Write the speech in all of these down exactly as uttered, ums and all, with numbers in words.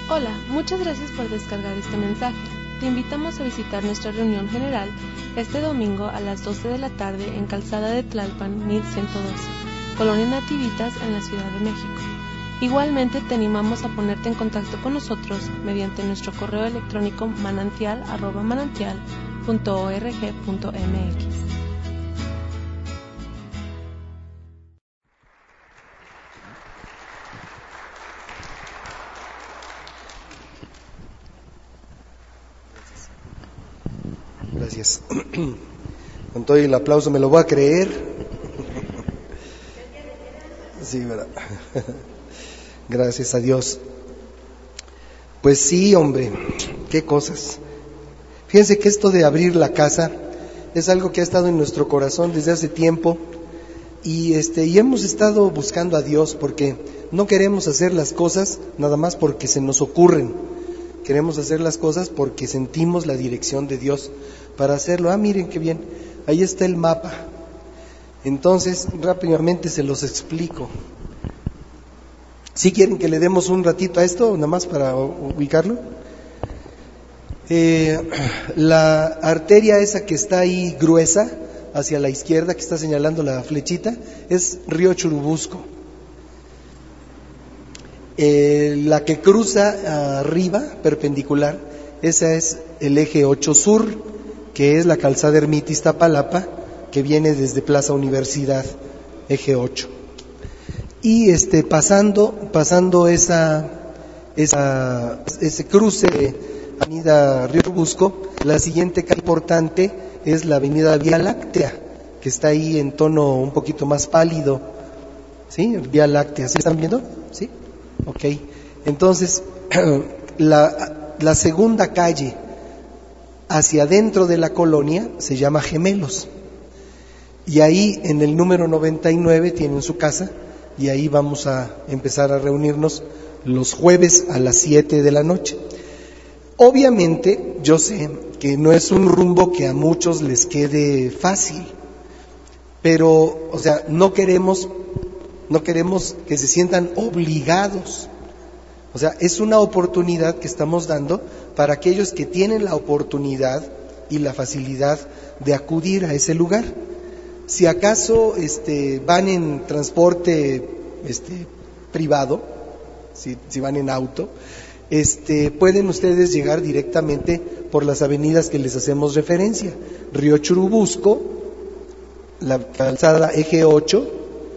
Hola, muchas gracias por descargar este mensaje. Te invitamos a visitar nuestra reunión general este domingo a las doce de la tarde en Calzada de Tlalpan mil ciento doce, Colonia Nativitas, en la Ciudad de México. Igualmente te animamos a ponerte en contacto con nosotros mediante nuestro correo electrónico manantial arroba manantial punto org punto mx. Gracias. Con todo el aplauso me lo voy a creer. Sí, ¿verdad? Gracias a Dios. Pues sí, hombre, qué cosas. Fíjense que esto de abrir la casa es algo que ha estado en nuestro corazón desde hace tiempo y este y hemos estado buscando a Dios porque no queremos hacer las cosas nada más porque se nos ocurren. Queremos hacer las cosas porque sentimos la dirección de Dios para hacerlo. Ah, miren qué bien, ahí está el mapa. Entonces, rápidamente se los explico. ¿Sí quieren que le demos un ratito a esto, nada más para ubicarlo? Eh, la arteria esa que está ahí gruesa, hacia la izquierda, que está señalando la flechita, es Río Churubusco. Eh, la que cruza arriba, perpendicular, esa es el eje ocho sur, que es la calzada Ermita Iztapalapa, que viene desde Plaza Universidad, eje ocho. Y este pasando pasando esa esa ese cruce de Avenida Río Churubusco, la siguiente calle importante es la Avenida Vía Láctea, que está ahí en tono un poquito más pálido. ¿Sí? Vía Láctea, ¿sí están viendo? ¿Sí? Ok. Entonces, la la segunda calle hacia adentro de la colonia se llama Gemelos. Y ahí en el número noventa y nueve tienen su casa y ahí vamos a empezar a reunirnos los jueves a las siete de la noche. Obviamente yo sé que no es un rumbo que a muchos les quede fácil, pero o sea, no queremos no queremos que se sientan obligados. O sea, es una oportunidad que estamos dando para aquellos que tienen la oportunidad y la facilidad de acudir a ese lugar. Si acaso este, van en transporte este, privado, si, si van en auto, este, pueden ustedes llegar directamente por las avenidas que les hacemos referencia. Río Churubusco, la calzada eje ocho,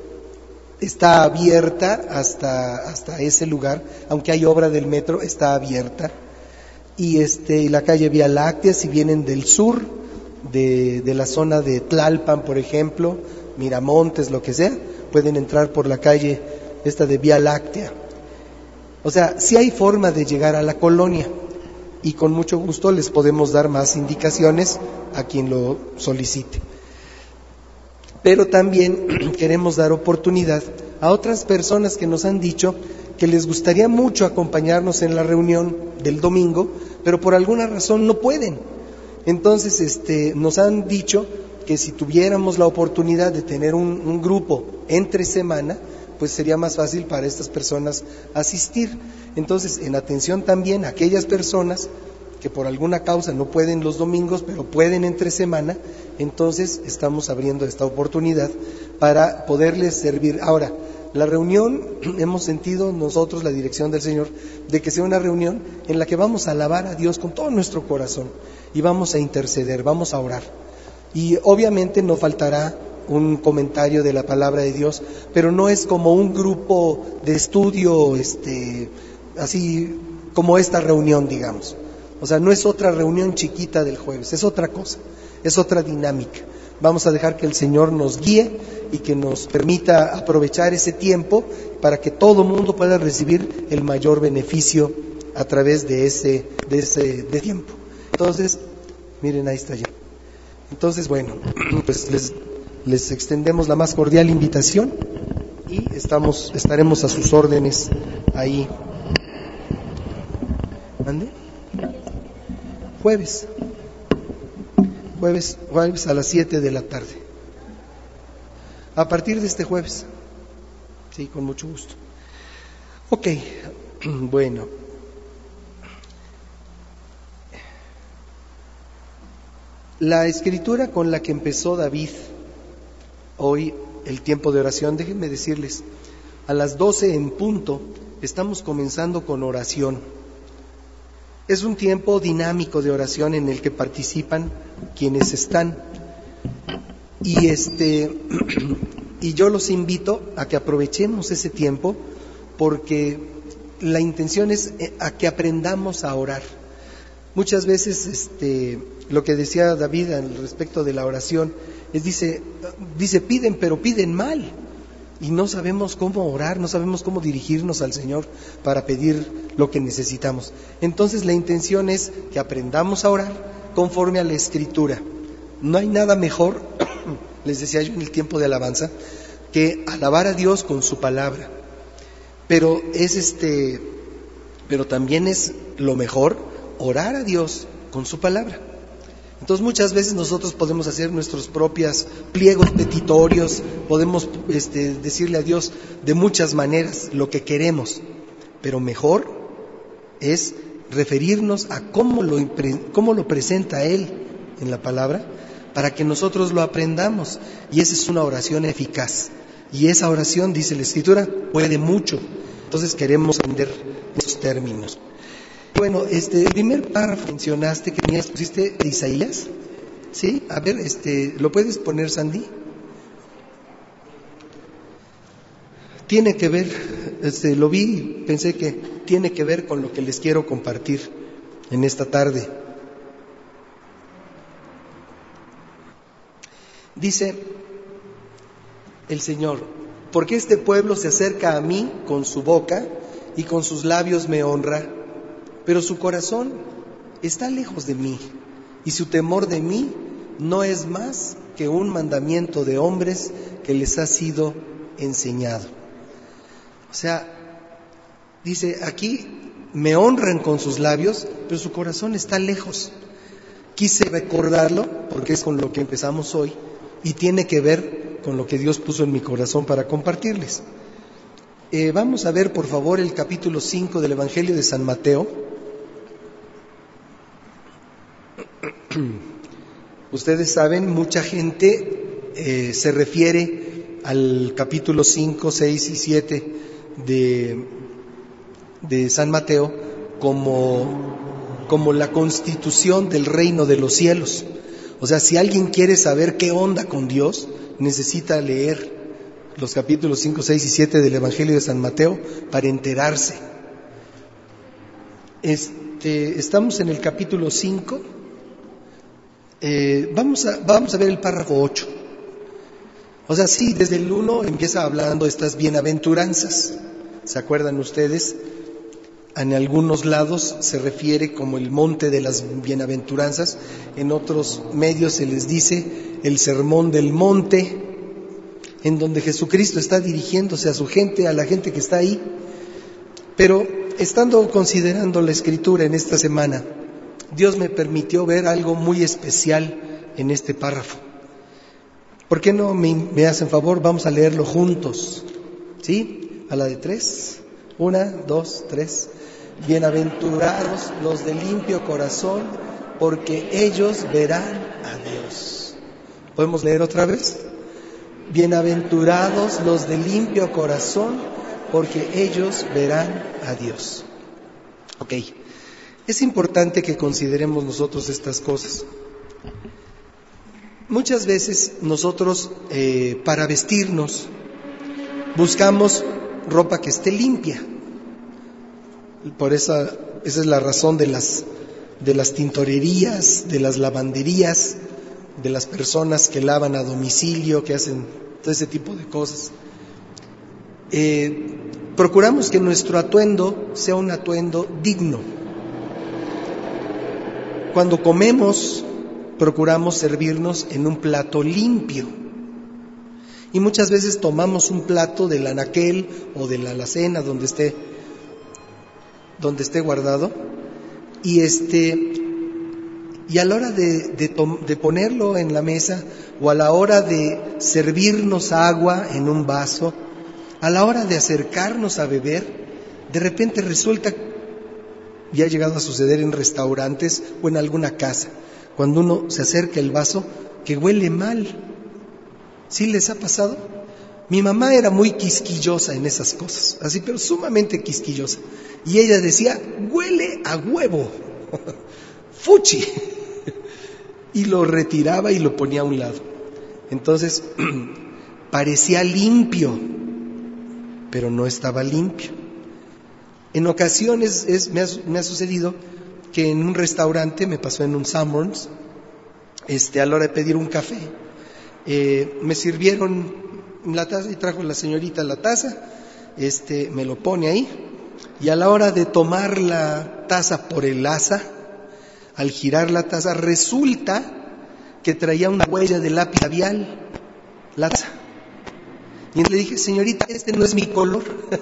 está abierta hasta, hasta ese lugar, aunque hay obra del metro, está abierta. Y este, la calle Vía Láctea, si vienen del sur, de, de la zona de Tlalpan, por ejemplo, Miramontes, lo que sea, pueden entrar por la calle esta de Vía Láctea. O sea, sí hay forma de llegar a la colonia y con mucho gusto les podemos dar más indicaciones a quien lo solicite. Pero también queremos dar oportunidad a otras personas que nos han dicho que les gustaría mucho acompañarnos en la reunión del domingo, pero por alguna razón no pueden. Entonces, este, nos han dicho que si tuviéramos la oportunidad de tener un, un grupo entre semana, pues sería más fácil para estas personas asistir. Entonces, en atención también a aquellas personas que por alguna causa no pueden los domingos, pero pueden entre semana, entonces estamos abriendo esta oportunidad para poderles servir. Ahora, la reunión, hemos sentido nosotros, la dirección del Señor, de que sea una reunión en la que vamos a alabar a Dios con todo nuestro corazón y vamos a interceder, vamos a orar. Y obviamente no faltará un comentario de la palabra de Dios, pero no es como un grupo de estudio, este, así como esta reunión, digamos. O sea, no es otra reunión chiquita del jueves, es otra cosa, es otra dinámica. Vamos a dejar que el Señor nos guíe y que nos permita aprovechar ese tiempo para que todo el mundo pueda recibir el mayor beneficio a través de ese, de ese de tiempo. Entonces, miren, ahí está ya. Entonces, bueno, pues les, les extendemos la más cordial invitación y estamos, estaremos a sus órdenes ahí. ¿Mande? Jueves. Jueves, jueves a las siete de la tarde. A partir de este jueves. Sí, con mucho gusto. Ok, bueno. La escritura con la que empezó David hoy el tiempo de oración, déjenme decirles, a las doce en punto estamos comenzando con oración. Es un tiempo dinámico de oración en el que participan quienes están. Y este y yo los invito a que aprovechemos ese tiempo, porque la intención es a que aprendamos a orar. Muchas veces este lo que decía David al respecto de la oración es dice dice piden, pero piden mal. Y no sabemos cómo orar, no sabemos cómo dirigirnos al Señor para pedir lo que necesitamos. Entonces la intención es que aprendamos a orar conforme a la Escritura. No hay nada mejor, les decía yo en el tiempo de alabanza, que alabar a Dios con su palabra. Pero es este, pero también es lo mejor orar a Dios con su palabra. Entonces muchas veces nosotros podemos hacer nuestros propios pliegos petitorios, podemos este, decirle a Dios de muchas maneras lo que queremos, pero mejor es referirnos a cómo lo, cómo lo presenta Él en la palabra, para que nosotros lo aprendamos. Y esa es una oración eficaz, y esa oración, dice la Escritura, puede mucho. Entonces queremos aprender esos términos. Bueno, este, el primer párrafo mencionaste que tenías, pusiste de Isaías, ¿sí? A ver, este, ¿lo puedes poner, Sandy? Tiene que ver, este, lo vi y pensé que tiene que ver con lo que les quiero compartir en esta tarde. Dice el Señor: porque este pueblo se acerca a mí con su boca y con sus labios me honra, pero su corazón está lejos de mí, y su temor de mí no es más que un mandamiento de hombres que les ha sido enseñado. O sea, dice aquí, me honran con sus labios, pero su corazón está lejos. Quise recordarlo porque es con lo que empezamos hoy y tiene que ver con lo que Dios puso en mi corazón para compartirles. Eh, vamos a ver, por favor, el capítulo cinco del Evangelio de San Mateo. Ustedes saben, mucha gente eh, se refiere al capítulo cinco, seis y siete de, de San Mateo como, como la constitución del reino de los cielos. O sea, si alguien quiere saber qué onda con Dios, necesita leer los capítulos cinco, seis y siete del Evangelio de San Mateo para enterarse. Este, estamos en el capítulo cinco. Eh, vamos a, vamos a ver el párrafo ocho. O sea, sí, desde el uno empieza hablando de estas bienaventuranzas. ¿Se acuerdan ustedes? En algunos lados se refiere como el monte de las bienaventuranzas, en otros medios se les dice el sermón del monte, en donde Jesucristo está dirigiéndose a su gente, a la gente que está ahí. Pero estando considerando la Escritura en esta semana, Dios me permitió ver algo muy especial en este párrafo. ¿Por qué no me, me hacen favor? Vamos a leerlo juntos, ¿sí? A la de tres. Una, dos, tres. Bienaventurados los de limpio corazón, porque ellos verán a Dios. ¿Podemos leer otra vez? Bienaventurados los de limpio corazón, porque ellos verán a Dios. Ok. Es importante que consideremos nosotros estas cosas. Muchas veces nosotros, eh, para vestirnos, buscamos ropa que esté limpia. Por esa, esa es la razón de las, de las tintorerías, de las lavanderías, de las personas que lavan a domicilio, que hacen todo ese tipo de cosas. Eh, procuramos que nuestro atuendo sea un atuendo digno. Cuando comemos, procuramos servirnos en un plato limpio. Y muchas veces tomamos un plato del anaquel o de la alacena donde esté, donde esté guardado, y este y a la hora de, de, to, de ponerlo en la mesa, o a la hora de servirnos agua en un vaso, a la hora de acercarnos a beber, de repente resulta, y ha llegado a suceder en restaurantes o en alguna casa, cuando uno se acerca el vaso que huele mal. ¿Sí les ha pasado? Mi mamá era muy quisquillosa en esas cosas, así, pero sumamente quisquillosa. Y ella decía, huele a huevo, fuchi. Y lo retiraba y lo ponía a un lado. Entonces, parecía limpio, pero no estaba limpio. En ocasiones es, me, ha, me ha sucedido que en un restaurante, me pasó en un Sanborns, este, a la hora de pedir un café, eh, me sirvieron la taza y trajo la señorita la taza, este, me lo pone ahí, y a la hora de tomar la taza por el asa, al girar la taza, resulta que traía una huella de lápiz labial, la taza. Y le dije, señorita, este no es mi color.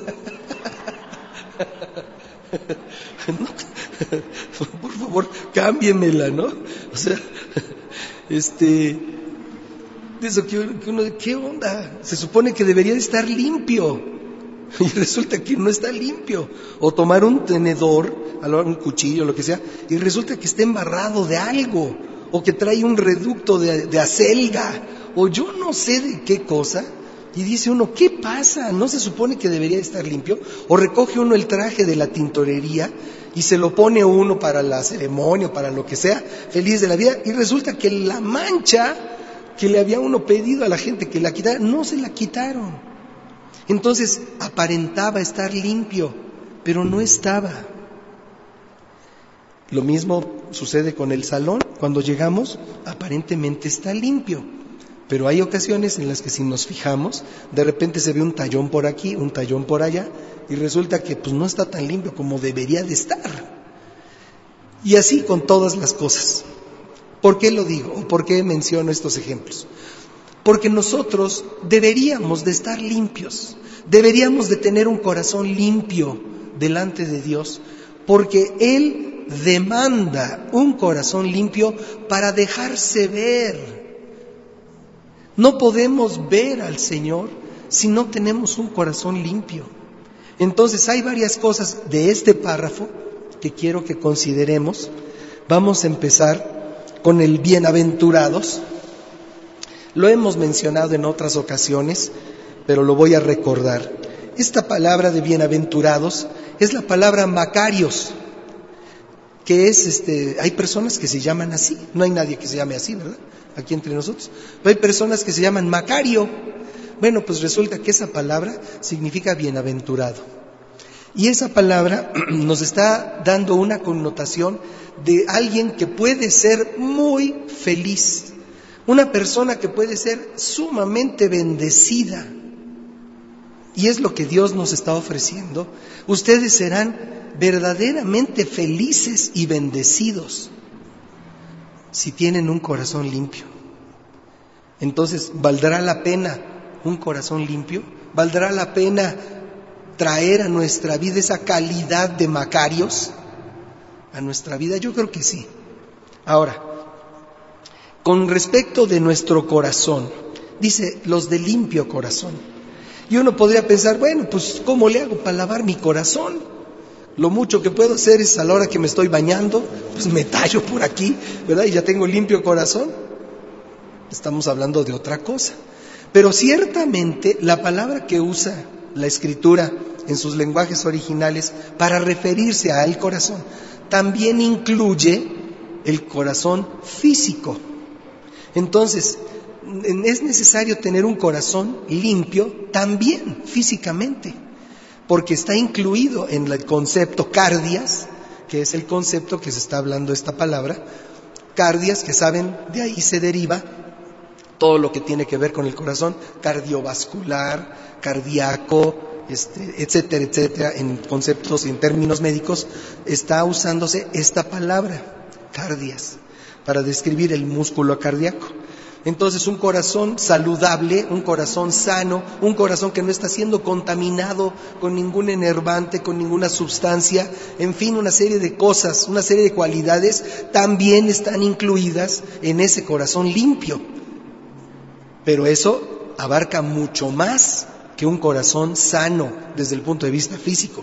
No, por favor, cámbiemela, ¿no? O sea, este, eso que uno, ¿qué onda? Se supone que debería de estar limpio y resulta que no está limpio. O tomar un tenedor, un cuchillo, lo que sea, y resulta que está embarrado de algo, o que trae un reducto de, de acelga, o yo no sé de qué cosa. Y dice uno, ¿qué pasa? ¿No se supone que debería estar limpio? O recoge uno el traje de la tintorería y se lo pone uno para la ceremonia, para lo que sea, feliz de la vida, y resulta que la mancha que le había uno pedido a la gente que la quitara, no se la quitaron. Entonces aparentaba estar limpio, pero no estaba. Lo mismo sucede con el salón. Cuando llegamos, aparentemente está limpio, pero hay ocasiones en las que si nos fijamos, de repente se ve un tallón por aquí, un tallón por allá, y resulta que pues no está tan limpio como debería de estar. Y así con todas las cosas. ¿Por qué lo digo? ¿O por qué menciono estos ejemplos? Porque nosotros deberíamos de estar limpios, deberíamos de tener un corazón limpio delante de Dios, porque Él demanda un corazón limpio para dejarse ver. No podemos ver al Señor si no tenemos un corazón limpio. Entonces hay varias cosas de este párrafo que quiero que consideremos. Vamos a empezar con el bienaventurados. Lo hemos mencionado en otras ocasiones, pero lo voy a recordar. Esta palabra de bienaventurados es la palabra Macarios, que es, este, hay personas que se llaman así, no hay nadie que se llame así, ¿verdad? Aquí entre nosotros, pero hay personas que se llaman Macario. Bueno, pues resulta que esa palabra significa bienaventurado. Y esa palabra nos está dando una connotación de alguien que puede ser muy feliz, una persona que puede ser sumamente bendecida. Y es lo que Dios nos está ofreciendo. Ustedes serán verdaderamente felices y bendecidos si tienen un corazón limpio. Entonces, ¿valdrá la pena un corazón limpio? ¿Valdrá la pena traer a nuestra vida esa calidad de Macarios a nuestra vida? Yo creo que sí. Ahora, con respecto de nuestro corazón, dice los de limpio corazón. Y uno podría pensar, bueno, pues ¿cómo le hago para lavar mi corazón? Lo mucho que puedo hacer es a la hora que me estoy bañando, pues me tallo por aquí, ¿verdad? Y ya tengo limpio corazón. Estamos hablando de otra cosa. Pero ciertamente la palabra que usa la Escritura en sus lenguajes originales para referirse al corazón también incluye el corazón físico. Entonces, es necesario tener un corazón limpio también físicamente, porque está incluido en el concepto cardias, que es el concepto que se está hablando esta palabra. Cardias, que saben, de ahí se deriva todo lo que tiene que ver con el corazón, cardiovascular, cardíaco, este, etcétera, etcétera. En conceptos y en términos médicos está usándose esta palabra, cardias, para describir el músculo cardíaco. Entonces, un corazón saludable, un corazón sano, un corazón que no está siendo contaminado con ningún enervante, con ninguna sustancia, en fin, una serie de cosas, una serie de cualidades también están incluidas en ese corazón limpio. Pero eso abarca mucho más que un corazón sano desde el punto de vista físico.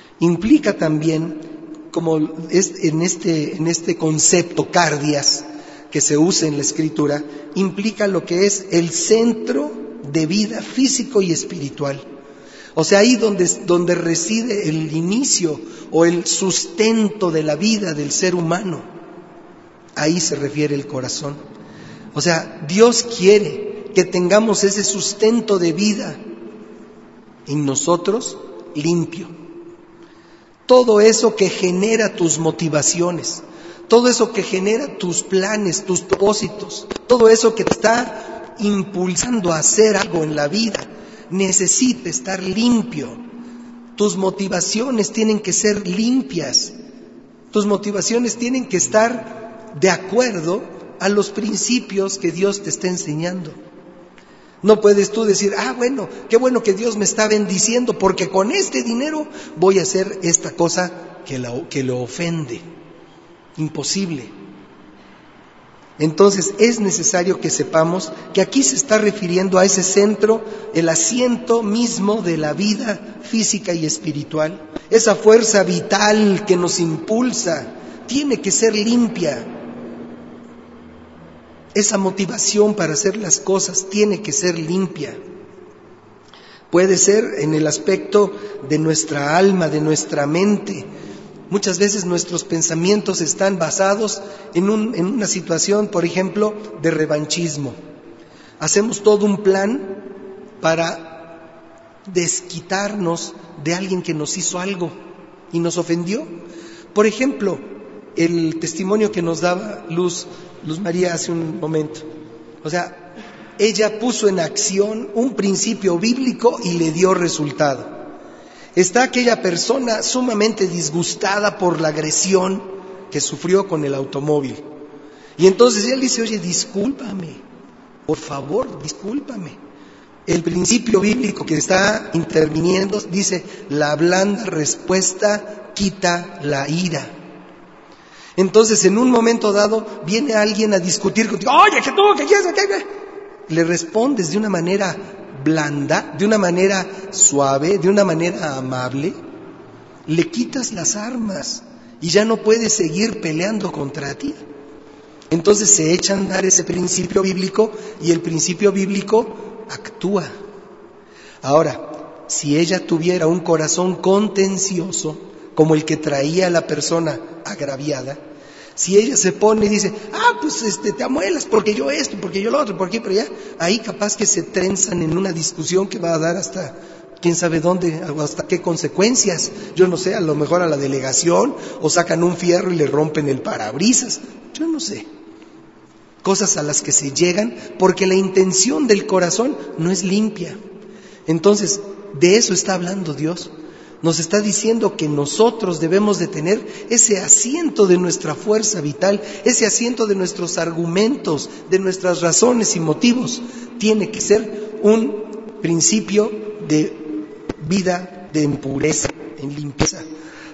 Implica también, como es en este, en este concepto cardias, que se usa en la Escritura implica lo que es el centro de vida físico y espiritual. O sea, ahí donde, donde reside el inicio o el sustento de la vida del ser humano. Ahí se refiere el corazón. O sea, Dios quiere que tengamos ese sustento de vida en nosotros limpio. Todo eso que genera tus motivaciones, todo eso que genera tus planes, tus propósitos, todo eso que te está impulsando a hacer algo en la vida, necesita estar limpio. Tus motivaciones tienen que ser limpias. Tus motivaciones tienen que estar de acuerdo a los principios que Dios te está enseñando. No puedes tú decir, ah, bueno, qué bueno que Dios me está bendiciendo porque con este dinero voy a hacer esta cosa que, la, que lo ofende. Imposible. Entonces es necesario que sepamos que aquí se está refiriendo a ese centro, el asiento mismo de la vida física y espiritual. Esa fuerza vital que nos impulsa tiene que ser limpia. Esa motivación para hacer las cosas tiene que ser limpia. Puede ser en el aspecto de nuestra alma, de nuestra mente. Muchas veces nuestros pensamientos están basados en, un, en una situación, por ejemplo, de revanchismo. Hacemos todo un plan para desquitarnos de alguien que nos hizo algo y nos ofendió. Por ejemplo, el testimonio que nos daba Luz, Luz María hace un momento. O sea, ella puso en acción un principio bíblico y le dio resultado. Está aquella persona sumamente disgustada por la agresión que sufrió con el automóvil. Y entonces él dice, oye, discúlpame, por favor, discúlpame. El principio bíblico que está interviniendo dice, la blanda respuesta quita la ira. Entonces, en un momento dado, viene alguien a discutir contigo, oye, que tú, que quieres, que... Le respondes de una manera blanda, de una manera suave, de una manera amable, le quitas las armas y ya no puedes seguir peleando contra ti. Entonces se echa a andar ese principio bíblico y el principio bíblico actúa. Ahora, si ella tuviera un corazón contencioso, como el que traía la persona agraviada, si ella se pone y dice, ah, pues este, te amuelas porque yo esto, porque yo lo otro, por aquí, por allá, ahí capaz que se trenzan en una discusión que va a dar hasta quién sabe dónde, hasta qué consecuencias. Yo no sé, a lo mejor a la delegación, o sacan un fierro y le rompen el parabrisas. Yo no sé. Cosas a las que se llegan porque la intención del corazón no es limpia. Entonces, de eso está hablando Dios. Nos está diciendo que nosotros debemos de tener ese asiento de nuestra fuerza vital, ese asiento de nuestros argumentos, de nuestras razones y motivos. Tiene que ser un principio de vida, de pureza, en limpieza.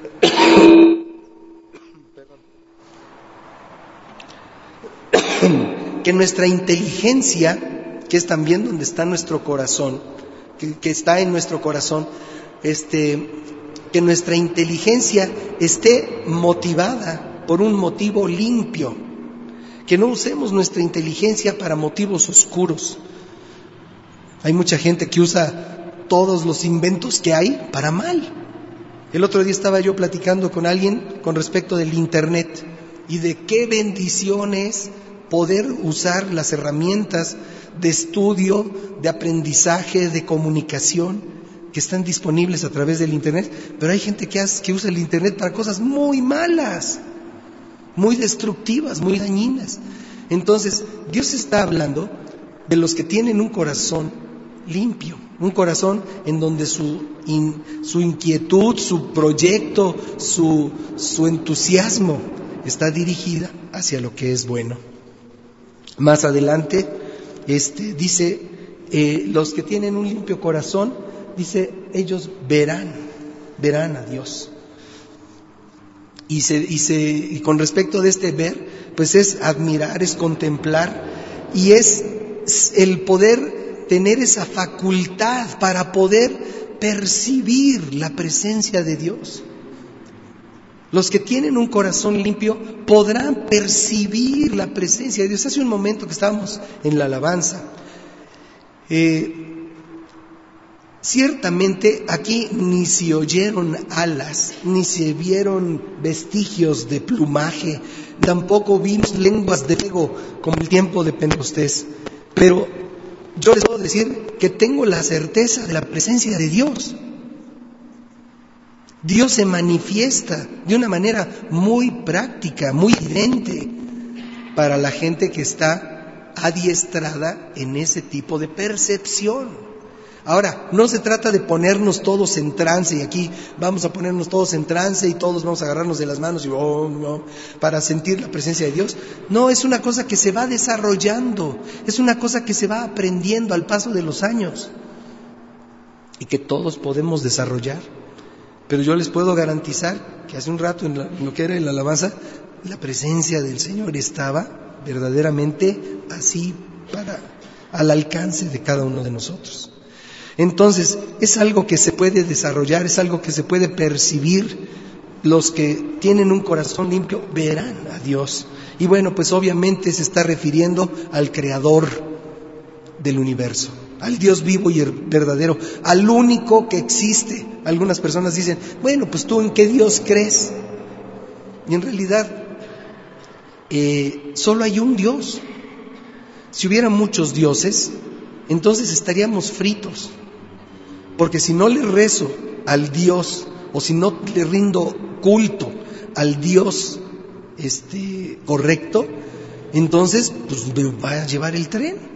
Que nuestra inteligencia, que es también donde está nuestro corazón, que, que está en nuestro corazón, Este, que nuestra inteligencia esté motivada por un motivo limpio, que no usemos nuestra inteligencia para motivos oscuros. Hay mucha gente que usa todos los inventos que hay para mal. El otro día estaba yo platicando con alguien con respecto del internet y de qué bendición es poder usar las herramientas de estudio, de aprendizaje, de comunicación que están disponibles a través del internet, pero hay gente que, hace, que usa el internet para cosas muy malas, muy destructivas, muy dañinas. Entonces, Dios está hablando de los que tienen un corazón limpio, un corazón en donde su, in, su inquietud, su proyecto, su, su entusiasmo está dirigida hacia lo que es bueno. Más adelante, este, dice, eh, los que tienen un limpio corazón, dice, ellos verán, verán a Dios. Y, se, y, se, y con respecto de este ver, pues es admirar, es contemplar, y es el poder tener esa facultad para poder percibir la presencia de Dios. Los que tienen un corazón limpio podrán percibir la presencia de Dios. Hace un momento que estábamos en la alabanza, eh, ciertamente aquí ni se oyeron alas, ni se vieron vestigios de plumaje, tampoco vimos lenguas de fuego como el tiempo de Pentecostés. Pero yo les puedo decir que tengo la certeza de la presencia de Dios. Dios se manifiesta de una manera muy práctica, muy evidente para la gente que está adiestrada en ese tipo de percepción. Ahora, no se trata de ponernos todos en trance, y aquí vamos a ponernos todos en trance y todos vamos a agarrarnos de las manos y, oh, oh, para sentir la presencia de Dios. No, es una cosa que se va desarrollando, es una cosa que se va aprendiendo al paso de los años y que todos podemos desarrollar. Pero yo les puedo garantizar que hace un rato, en, la, en lo que era en la alabanza, la presencia del Señor estaba verdaderamente así, para, al alcance de cada uno de nosotros. Entonces, es algo que se puede desarrollar, es algo que se puede percibir. Los que tienen un corazón limpio verán a Dios. Y bueno, pues obviamente se está refiriendo al Creador del universo, al Dios vivo y verdadero, al único que existe. Algunas personas dicen, bueno, pues tú ¿en qué Dios crees? Y en realidad, eh, solo hay un Dios. Si hubiera muchos dioses, entonces estaríamos fritos. Porque si no le rezo al Dios, o si no le rindo culto al Dios este, correcto, entonces pues me va a llevar el tren.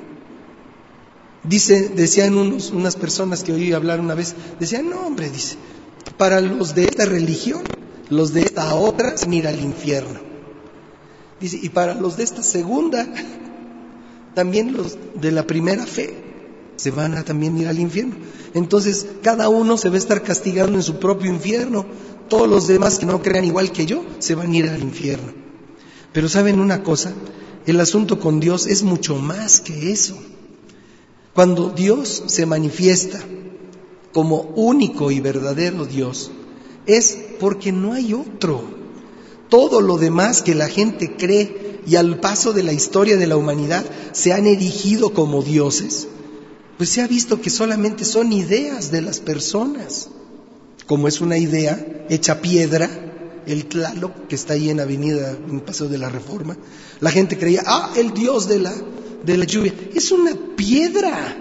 Dice, decían unos, unas personas que oí hablar una vez, decían, no hombre, dice, para los de esta religión, los de esta otra se van a ir al infierno. Dice, y para los de esta segunda, también los de la primera fe, se van a también ir al infierno. Entonces, cada uno se va a estar castigando en su propio infierno. Todos los demás que no crean igual que yo, se van a ir al infierno. Pero ¿saben una cosa? El asunto con Dios es mucho más que eso. Cuando Dios se manifiesta como único y verdadero Dios, es porque no hay otro. Todo lo demás que la gente cree y al paso de la historia de la humanidad se han erigido como dioses, pues se ha visto que solamente son ideas de las personas. Como es una idea hecha piedra, el Tlaloc que está ahí en Avenida, en Paseo de la Reforma, la gente creía, ah, el Dios de la... de la lluvia, es una piedra.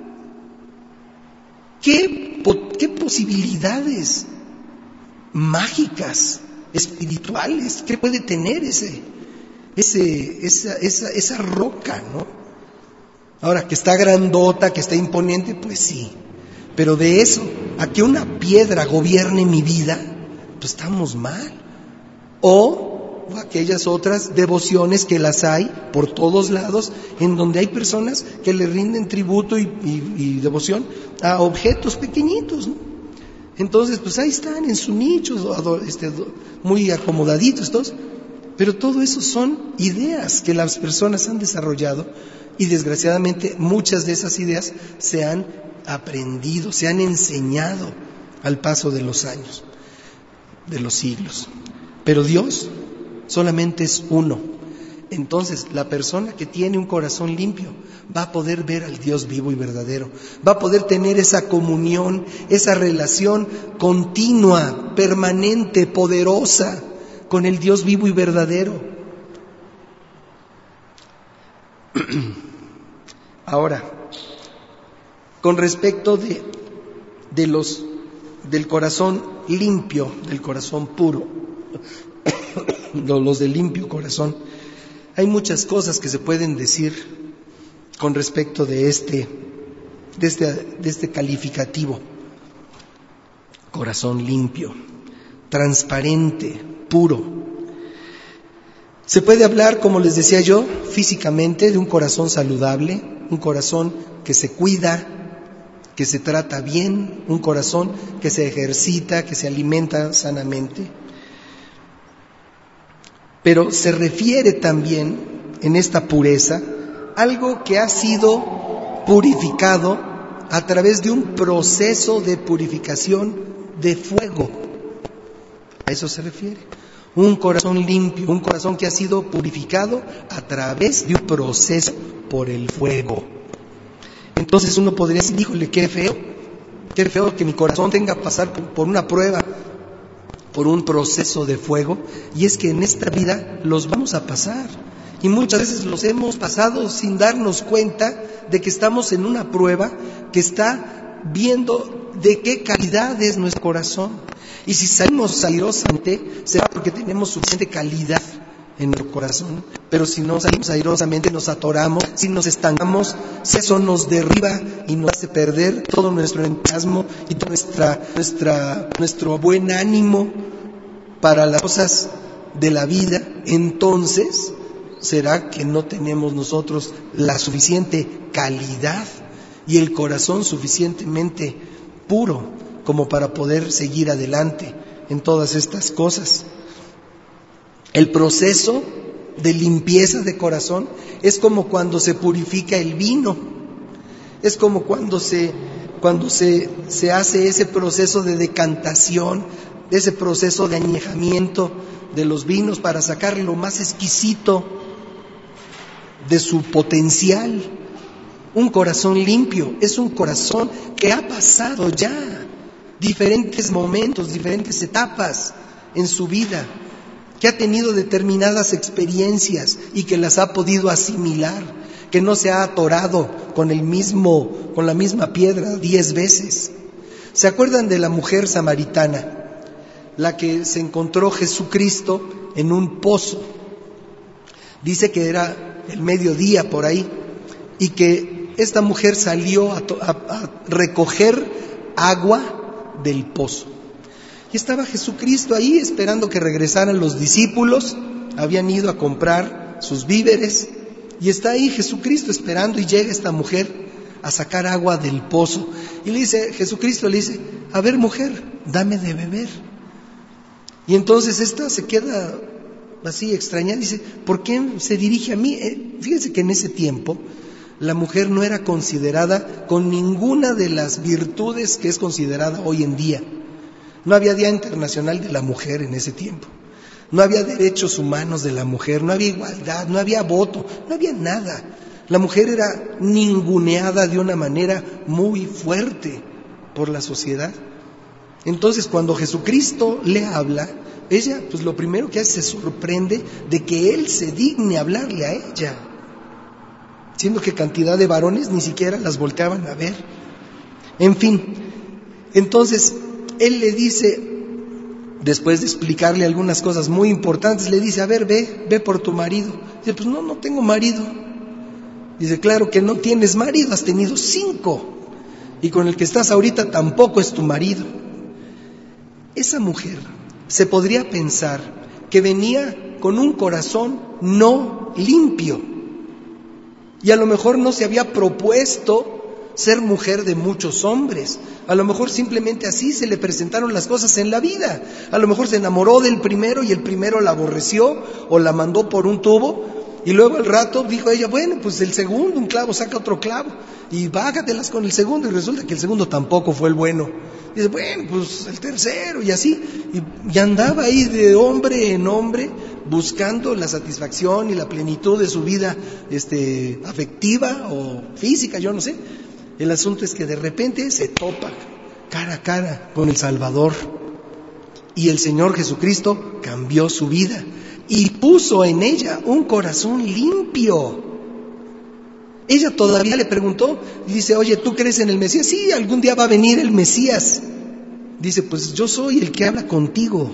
¿Qué, qué posibilidades mágicas, espirituales, qué puede tener ese, ese, esa, esa, esa roca, ¿no? Ahora, que está grandota, que está imponente, pues sí, pero de eso a que una piedra gobierne mi vida, pues estamos mal. O o aquellas otras devociones que las hay por todos lados, en donde hay personas que le rinden tributo y, y, y devoción a objetos pequeñitos, ¿no? Entonces, pues ahí están en su nicho, este, muy acomodaditos todos, pero todo eso son ideas que las personas han desarrollado y desgraciadamente muchas de esas ideas se han aprendido, se han enseñado al paso de los años, de los siglos. Pero Dios solamente es uno. Entonces, la persona que tiene un corazón limpio va a poder ver al Dios vivo y verdadero, va a poder tener esa comunión, esa relación continua, permanente, poderosa con el Dios vivo y verdadero. Ahora, con respecto de, de los del corazón limpio, del corazón puro, los de limpio corazón, hay muchas cosas que se pueden decir con respecto de este, de este, de este calificativo. Corazón limpio, transparente, puro. Se puede hablar, como les decía yo, físicamente de un corazón saludable, un corazón que se cuida, que se trata bien, un corazón que se ejercita, que se alimenta sanamente. Pero se refiere también en esta pureza algo que ha sido purificado a través de un proceso de purificación de fuego. A eso se refiere. Un corazón limpio, un corazón que ha sido purificado a través de un proceso por el fuego. Entonces uno podría decir, híjole, qué feo, qué feo que mi corazón tenga que pasar por una prueba, por un proceso de fuego. Y es que en esta vida los vamos a pasar. Y muchas veces los hemos pasado sin darnos cuenta de que estamos en una prueba que está viendo de qué calidad es nuestro corazón. Y si salimos airosamente, será porque tenemos suficiente calidad en nuestro corazón. Pero si no salimos airosamente, nos atoramos, si nos estancamos, si eso nos derriba y nos hace perder todo nuestro entusiasmo y todo nuestra, nuestra, nuestro buen ánimo para las cosas de la vida, entonces será que no tenemos nosotros la suficiente calidad y el corazón suficientemente puro como para poder seguir adelante en todas estas cosas. El proceso de limpieza de corazón es como cuando se purifica el vino, es como cuando se, cuando se, se hace ese proceso de decantación, ese proceso de añejamiento de los vinos para sacar lo más exquisito de su potencial. Un corazón limpio es un corazón que ha pasado ya diferentes momentos, diferentes etapas en su vida, que ha tenido determinadas experiencias y que las ha podido asimilar, que no se ha atorado con el mismo, con la misma piedra diez veces. ¿Se acuerdan de la mujer samaritana, la que se encontró Jesucristo en un pozo? Dice que era el mediodía por ahí y que esta mujer salió a, to- a, a recoger agua del pozo. Y estaba Jesucristo ahí esperando que regresaran los discípulos, habían ido a comprar sus víveres, y está ahí Jesucristo esperando, y llega esta mujer a sacar agua del pozo. Y le dice, Jesucristo le dice, a ver mujer, dame de beber. Y entonces esta se queda así extrañada, dice, ¿por qué se dirige a mí? Eh, fíjense que en ese tiempo la mujer no era considerada con ninguna de las virtudes que es considerada hoy en día. No había Día Internacional de la Mujer en ese tiempo. No había derechos humanos de la mujer, no había igualdad, no había voto, no había nada. La mujer era ninguneada de una manera muy fuerte por la sociedad. Entonces, cuando Jesucristo le habla, ella, pues lo primero que hace, se sorprende de que Él se digne hablarle a ella, siendo que cantidad de varones ni siquiera las volteaban a ver. En fin, entonces Él le dice, después de explicarle algunas cosas muy importantes, le dice, a ver, ve, ve por tu marido. Dice, pues no, no tengo marido. Dice, claro que no tienes marido, has tenido cinco, y con el que estás ahorita tampoco es tu marido. Esa mujer se podría pensar que venía con un corazón no limpio, y a lo mejor no se había propuesto ser mujer de muchos hombres. A lo mejor simplemente así se le presentaron las cosas en la vida. A lo mejor se enamoró del primero y el primero la aborreció o la mandó por un tubo, y luego al rato dijo ella, bueno, pues el segundo, un clavo saca otro clavo, y bájatelas con el segundo, y resulta que el segundo tampoco fue el bueno. Y dice, bueno, pues el tercero, y así, y, y andaba ahí de hombre en hombre buscando la satisfacción y la plenitud de su vida este, afectiva o física, yo no sé. El asunto es que de repente se topa cara a cara con el Salvador, y el Señor Jesucristo cambió su vida y puso en ella un corazón limpio. Ella todavía le preguntó, dice, oye, ¿tú crees en el Mesías? Sí, algún día va a venir el Mesías. Dice, pues yo soy el que habla contigo.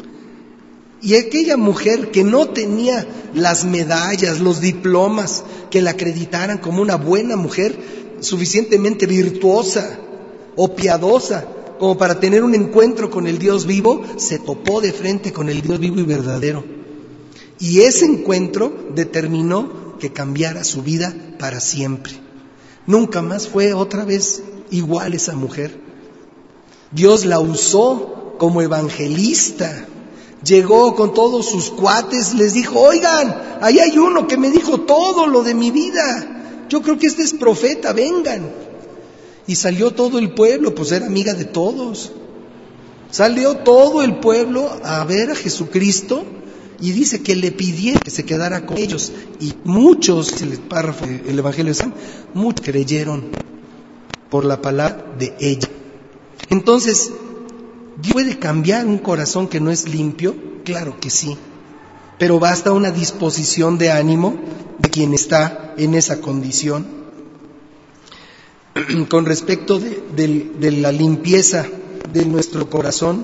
Y aquella mujer que no tenía las medallas, los diplomas que la acreditaran como una buena mujer, suficientemente virtuosa o piadosa como para tener un encuentro con el Dios vivo, se topó de frente con el Dios vivo y verdadero. Y ese encuentro determinó que cambiara su vida para siempre. Nunca más fue otra vez igual esa mujer. Dios la usó como evangelista. Llegó con todos sus cuates, les dijo, oigan, ahí hay uno que me dijo todo lo de mi vida. Yo creo que este es profeta, vengan. Y salió todo el pueblo, pues era amiga de todos. Salió todo el pueblo a ver a Jesucristo y dice que le pidieron que se quedara con ellos. Y muchos, el párrafo del Evangelio de San, muchos creyeron por la palabra de ella. Entonces, ¿Dios puede cambiar un corazón que no es limpio? Claro que sí. Pero basta una disposición de ánimo de quien está en esa condición. Con respecto de, de, de la limpieza de nuestro corazón,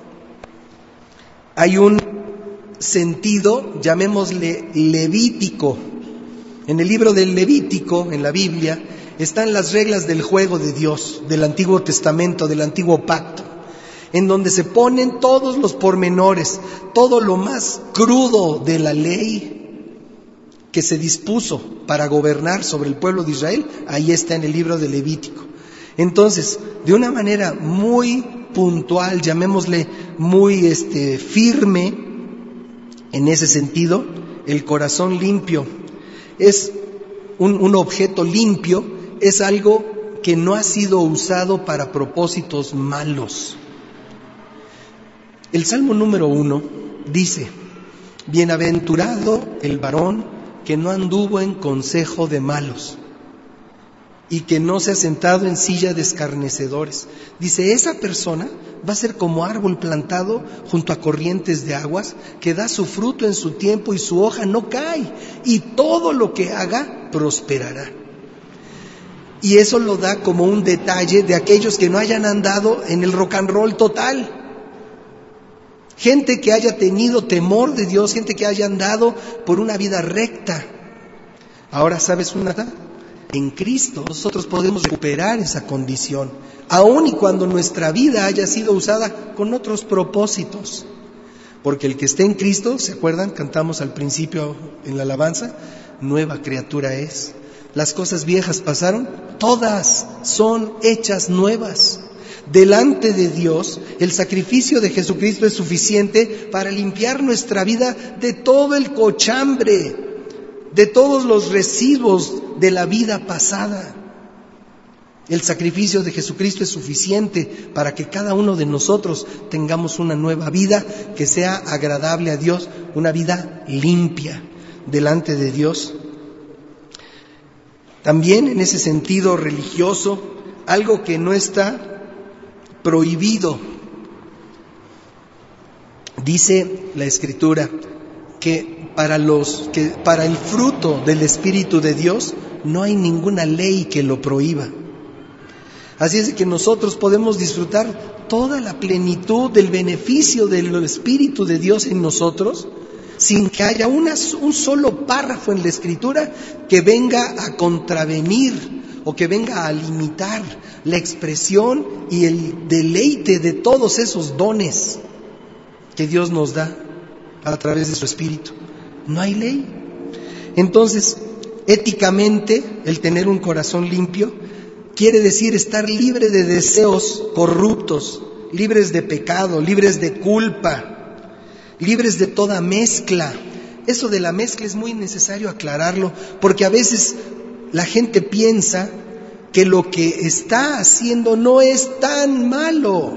hay un sentido, llamémosle levítico. En el libro del Levítico, en la Biblia, están las reglas del juego de Dios, del Antiguo Testamento, del Antiguo Pacto, en donde se ponen todos los pormenores, todo lo más crudo de la ley que se dispuso para gobernar sobre el pueblo de Israel, ahí está en el libro del Levítico. Entonces, de una manera muy puntual, llamémosle muy este, firme, en ese sentido, el corazón limpio es un, un objeto limpio, es algo que no ha sido usado para propósitos malos. El Salmo número uno dice: bienaventurado el varón que no anduvo en consejo de malos y que no se ha sentado en silla de escarnecedores. Dice, esa persona va a ser como árbol plantado junto a corrientes de aguas, que da su fruto en su tiempo y su hoja no cae, y todo lo que haga prosperará. Y eso lo da como un detalle de aquellos que no hayan andado en el rock and roll total. Gente que haya tenido temor de Dios, gente que haya andado por una vida recta. Ahora, ¿sabes una cosa? En Cristo nosotros podemos recuperar esa condición, aun y cuando nuestra vida haya sido usada con otros propósitos. Porque el que esté en Cristo, ¿se acuerdan? Cantamos al principio en la alabanza, nueva criatura es. Las cosas viejas pasaron, todas son hechas nuevas. Delante de Dios, el sacrificio de Jesucristo es suficiente para limpiar nuestra vida de todo el cochambre, de todos los residuos de la vida pasada. El sacrificio de Jesucristo es suficiente para que cada uno de nosotros tengamos una nueva vida que sea agradable a Dios, una vida limpia delante de Dios. También en ese sentido religioso, algo que no está prohibido. Dice la Escritura que para los que para el fruto del Espíritu de Dios no hay ninguna ley que lo prohíba. Así es que nosotros podemos disfrutar toda la plenitud del beneficio del Espíritu de Dios en nosotros, sin que haya una, un solo párrafo en la Escritura que venga a contravenir o que venga a limitar la expresión y el deleite de todos esos dones que Dios nos da a través de su Espíritu. No hay ley. Entonces, éticamente, el tener un corazón limpio quiere decir estar libre de deseos corruptos, libres de pecado, libres de culpa, libres de toda mezcla. Eso de la mezcla es muy necesario aclararlo, porque a veces la gente piensa que lo que está haciendo no es tan malo.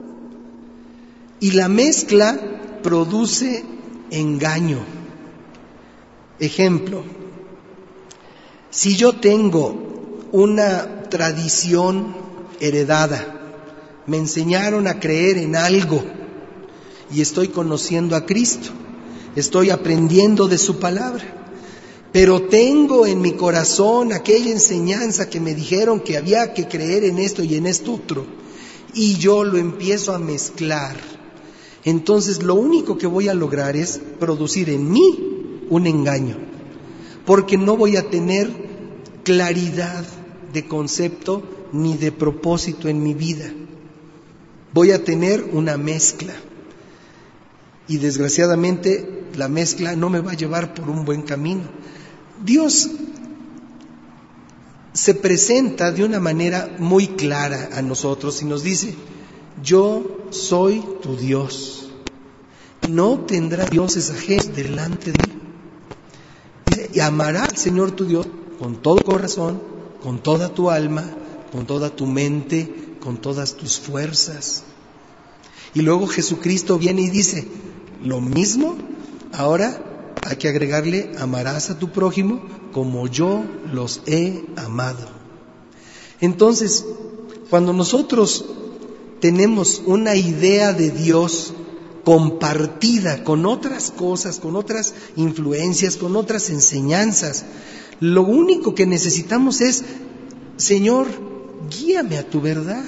Y la mezcla produce engaño. Ejemplo, si yo tengo una tradición heredada, me enseñaron a creer en algo y estoy conociendo a Cristo, estoy aprendiendo de su palabra, pero tengo en mi corazón aquella enseñanza que me dijeron que había que creer en esto y en esto otro, y yo lo empiezo a mezclar. Entonces lo único que voy a lograr es producir en mí un engaño, porque no voy a tener claridad de concepto ni de propósito en mi vida. Voy a tener una mezcla, y desgraciadamente la mezcla no me va a llevar por un buen camino. Dios se presenta de una manera muy clara a nosotros y nos dice: yo soy tu Dios, no tendrás dioses ajenos delante de mí. Y amarás al Señor tu Dios con todo tu corazón, con toda tu alma, con toda tu mente, con todas tus fuerzas. Y luego Jesucristo viene y dice, lo mismo, ahora hay que agregarle, amarás a tu prójimo como yo los he amado. Entonces, cuando nosotros tenemos una idea de Dios compartida con otras cosas, con otras influencias, con otras enseñanzas, lo único que necesitamos es, Señor, guíame a tu verdad.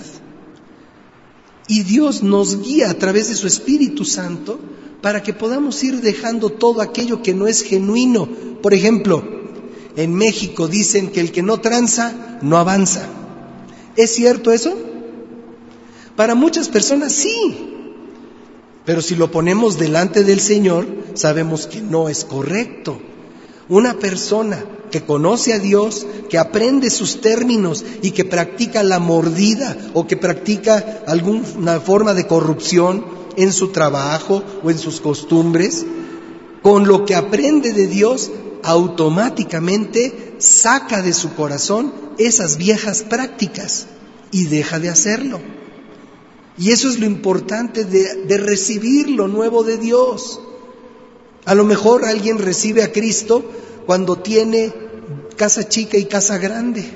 Y Dios nos guía a través de su Espíritu Santo para que podamos ir dejando todo aquello que no es genuino. Por ejemplo, en México dicen que el que no tranza, no avanza. ¿Es cierto eso? Para muchas personas sí. Pero si lo ponemos delante del Señor, sabemos que no es correcto. Una persona que conoce a Dios, que aprende sus términos y que practica la mordida o que practica alguna forma de corrupción en su trabajo o en sus costumbres, con lo que aprende de Dios, automáticamente saca de su corazón esas viejas prácticas y deja de hacerlo. Y eso es lo importante de, de recibir lo nuevo de Dios. A lo mejor alguien recibe a Cristo cuando tiene casa chica y casa grande.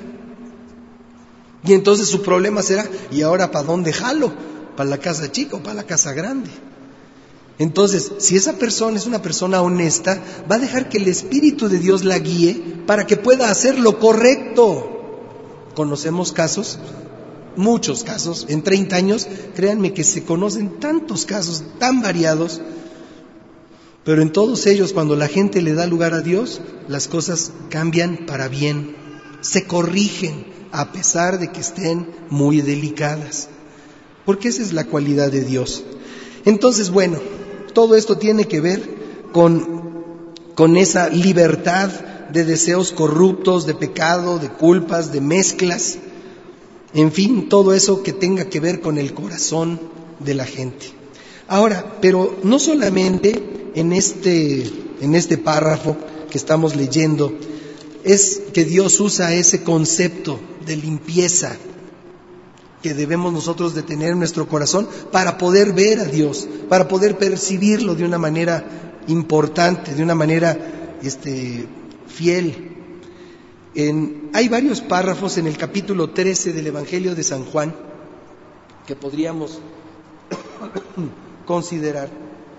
Y entonces su problema será, ¿y ahora para dónde jalo? ¿Para la casa chica o para la casa grande? Entonces, si esa persona es una persona honesta, va a dejar que el Espíritu de Dios la guíe para que pueda hacer lo correcto. Conocemos casos, muchos casos, en treinta años, créanme que se conocen tantos casos tan variados, pero en todos ellos, cuando la gente le da lugar a Dios, las cosas cambian para bien, se corrigen, a pesar de que estén muy delicadas, porque esa es la cualidad de Dios. Entonces, bueno, todo esto tiene que ver con, con esa libertad de deseos corruptos, de pecado, de culpas, de mezclas, en fin, todo eso que tenga que ver con el corazón de la gente. Ahora, pero no solamente en este, en este párrafo que estamos leyendo, es que Dios usa ese concepto de limpieza que debemos nosotros de tener en nuestro corazón para poder ver a Dios, para poder percibirlo de una manera importante, de una manera este, fiel. En, hay varios párrafos en el capítulo trece del Evangelio de San Juan que podríamos considerar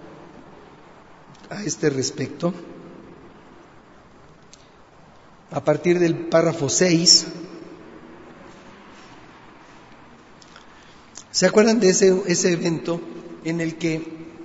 a este respecto. A partir del párrafo seis, ¿se acuerdan de ese, ese evento en el que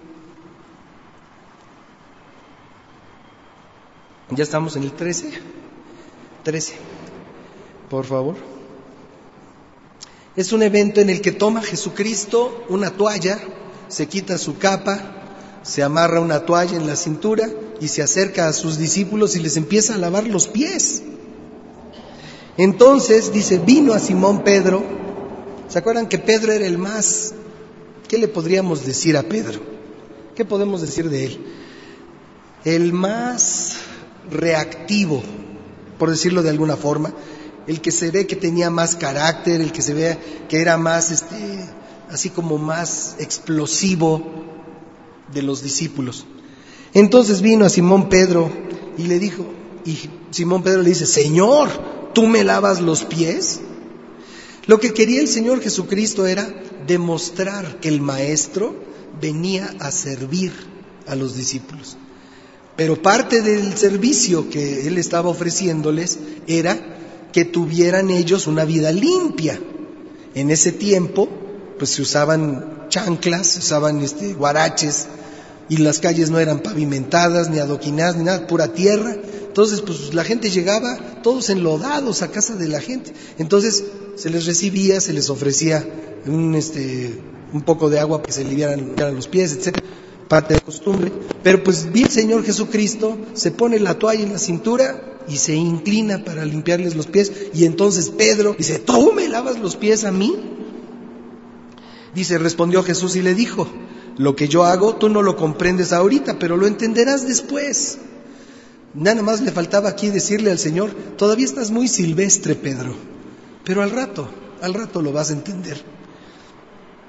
ya estamos en el trece? trece, por favor. Es un evento en el que toma Jesucristo una toalla, se quita su capa, se amarra una toalla en la cintura y se acerca a sus discípulos y les empieza a lavar los pies. Entonces, dice, vino a Simón Pedro. ¿Se acuerdan que Pedro era el más? ¿Qué le podríamos decir a Pedro? ¿Qué podemos decir de él? El más reactivo, por decirlo de alguna forma, el que se ve que tenía más carácter, el que se ve que era más, este, así como más explosivo de los discípulos. Entonces vino a Simón Pedro y le dijo, y Simón Pedro le dice, Señor, ¿tú me lavas los pies? Lo que quería el Señor Jesucristo era demostrar que el Maestro venía a servir a los discípulos. Pero parte del servicio que Él estaba ofreciéndoles era que tuvieran ellos una vida limpia. En ese tiempo, pues se usaban chanclas, se usaban este, guaraches, y las calles no eran pavimentadas, ni adoquinadas, ni nada, pura tierra. Entonces, pues la gente llegaba, todos enlodados a casa de la gente. Entonces, se les recibía, se les ofrecía un, este, un poco de agua para que se aliviaran los pies, etcétera, parte de costumbre. Pero pues vi el Señor Jesucristo, se pone la toalla en la cintura y se inclina para limpiarles los pies. Y entonces Pedro dice, ¿tú me lavas los pies a mí? Dice, respondió Jesús y le dijo, lo que yo hago tú no lo comprendes ahorita, pero lo entenderás después. Nada más le faltaba aquí decirle al Señor, todavía estás muy silvestre, Pedro, pero al rato, al rato lo vas a entender.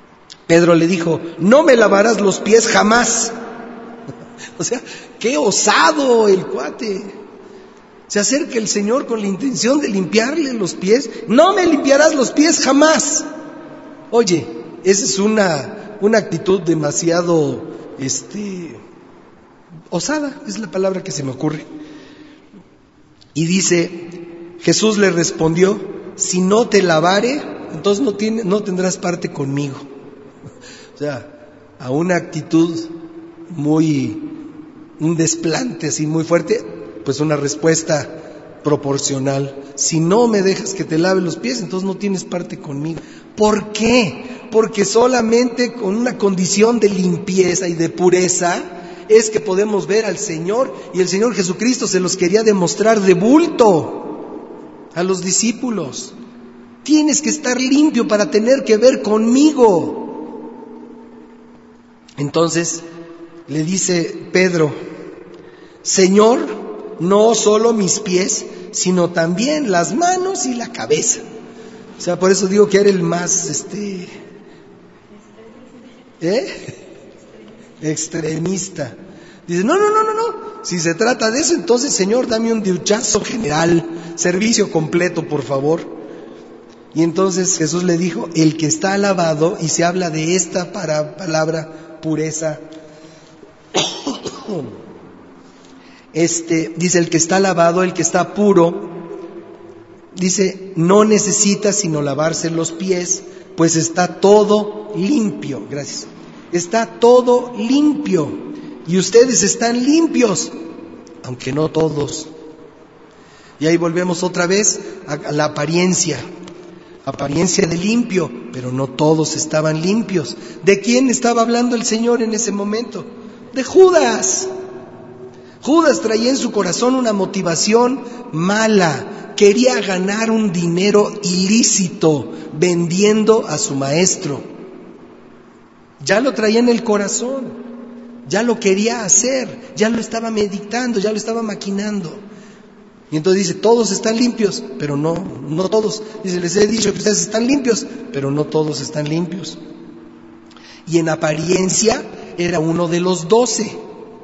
Pedro le dijo, no me lavarás los pies jamás. O sea, qué osado el cuate. Se acerca el Señor con la intención de limpiarle los pies. No me limpiarás los pies jamás. Oye, esa es una, una actitud demasiado este, osada, es la palabra que se me ocurre. Y dice, Jesús le respondió, si no te lavare, entonces no, tiene, no tendrás parte conmigo. O sea, a una actitud muy, un desplante así muy fuerte, pues una respuesta proporcional. Si no me dejas que te lave los pies, entonces no tienes parte conmigo. ¿Por qué? Porque solamente con una condición de limpieza y de pureza es que podemos ver al Señor, y el Señor Jesucristo se los quería demostrar de bulto a los discípulos. Tienes que estar limpio para tener que ver conmigo. Entonces le dice Pedro, Señor, no solo mis pies, sino también las manos y la cabeza. O sea, por eso digo que era el más, este, ¿eh? extremista. Dice, no, no, no, no, no. Si se trata de eso, entonces, Señor, dame un duchazo general, servicio completo, por favor. Y entonces Jesús le dijo, el que está lavado, y se habla de esta para, palabra, pureza. Este, dice, el que está lavado, el que está puro, dice, no necesita sino lavarse los pies, pues está todo limpio. Gracias. Está todo limpio. Y ustedes están limpios, aunque no todos. Y ahí volvemos otra vez a la apariencia. Apariencia de limpio, pero no todos estaban limpios. ¿De quién estaba hablando el Señor en ese momento? De Judas. Judas traía en su corazón una motivación mala. Quería ganar un dinero ilícito vendiendo a su maestro. Ya lo traía en el corazón, ya lo quería hacer, ya lo estaba meditando, ya lo estaba maquinando. Y entonces dice, todos están limpios, pero no, no todos. Dice, les he dicho que ustedes están limpios, pero no todos están limpios. Y en apariencia era uno de los doce.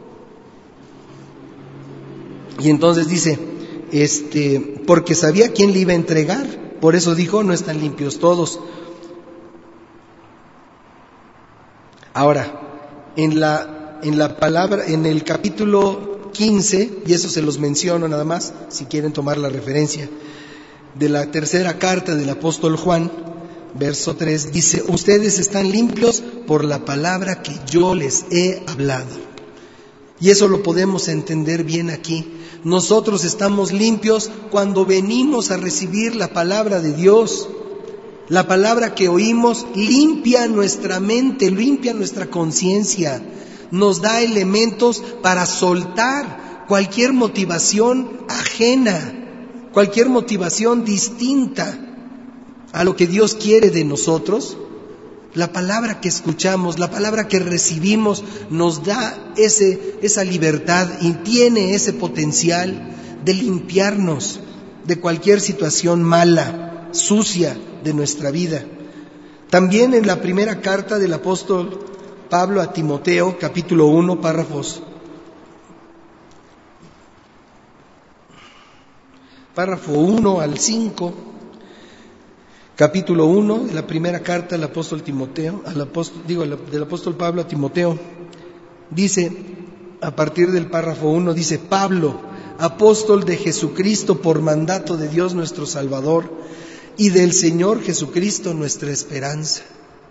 Y entonces dice, este, porque sabía quién le iba a entregar, por eso dijo, no están limpios todos. Ahora, en la, en la palabra, en el capítulo quince, y eso se los menciono nada más, si quieren tomar la referencia, de la tercera carta del apóstol Juan, verso tres, dice, ustedes están limpios por la palabra que yo les he hablado. Y eso lo podemos entender bien aquí. Nosotros estamos limpios cuando venimos a recibir la palabra de Dios. La palabra que oímos limpia nuestra mente, limpia nuestra conciencia, nos da elementos para soltar cualquier motivación ajena, cualquier motivación distinta a lo que Dios quiere de nosotros. La palabra que escuchamos, la palabra que recibimos nos da ese, esa libertad y tiene ese potencial de limpiarnos de cualquier situación mala, sucia de nuestra vida. También en la primera carta del apóstol Pablo a Timoteo, capítulo uno, párrafos párrafo uno al cinco, capítulo uno de la primera carta del apóstol Timoteo, al apóstol, digo, del apóstol Pablo a Timoteo, dice, a partir del párrafo uno, dice, Pablo, apóstol de Jesucristo por mandato de Dios nuestro Salvador, y del Señor Jesucristo nuestra esperanza.